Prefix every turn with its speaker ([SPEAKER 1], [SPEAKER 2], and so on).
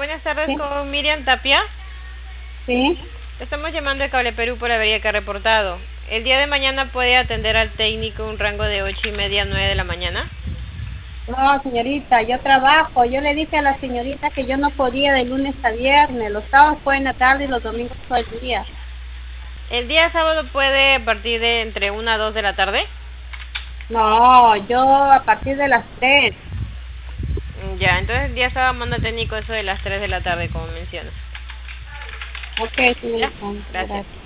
[SPEAKER 1] Buenas tardes,
[SPEAKER 2] Sí,
[SPEAKER 1] con Miriam Tapia.
[SPEAKER 2] sí.
[SPEAKER 1] Estamos llamando de Cable Perú por la avería que ha reportado. El día de mañana puede atender al técnico un rango de 8:30 a 9 de la mañana.
[SPEAKER 2] No, señorita, yo trabajo. Yo le dije a la señorita que yo no podía de lunes a viernes. Los sábados fue en la tarde y los domingos todo el día.
[SPEAKER 1] El día sábado puede a partir de entre 1 a 2 de la tarde.
[SPEAKER 2] No, yo a partir de las 3.
[SPEAKER 1] Ya, entonces el día sábado manda técnico eso de las 3 de la tarde, como mencionas.
[SPEAKER 2] Ok,
[SPEAKER 1] Ya,
[SPEAKER 2] señorita.
[SPEAKER 1] gracias.
[SPEAKER 2] Gracias.